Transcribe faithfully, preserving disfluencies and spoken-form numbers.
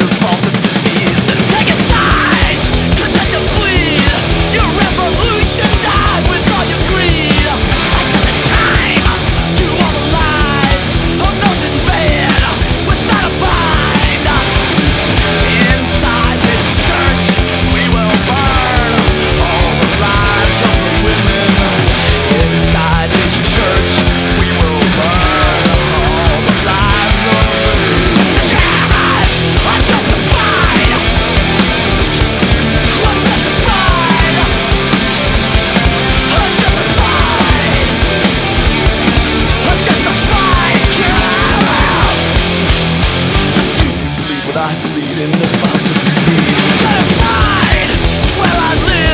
this faulty disease. Take a sides, content to bleed. Your revolution died with all your greed. I set the time to all the lies of those in bed without a bind. Inside this church we will burn all the lives of the women. Inside this church we will burn all the lives of the women. Cameras are justified. Unjustified. Unjustified. Unjustified. Cameras. Do you believe what I bleed in this philosophy? Genocide is where I live.